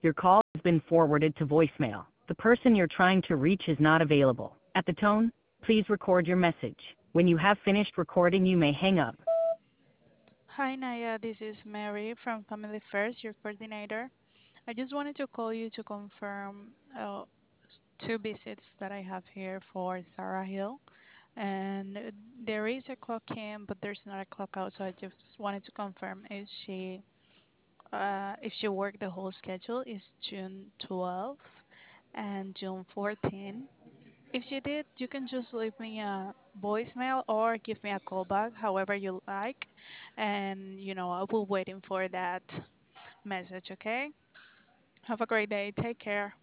Your call has been forwarded to voicemail. The person you're trying to reach is not available. At the tone, please record your message. When you have finished recording, you may hang up. Hi, Naya. This is Mary from Family First, your coordinator. I just wanted to call you to confirm two visits that I have here for Sarah Hill. And there is a clock in, but there's not a clock out. So I just wanted to confirm if she worked the whole schedule is June 12th and June 14th. If she did, you can just leave me a voicemail or give me a call back, however you like. And, I will waiting for that message, okay? Have a great day. Take care.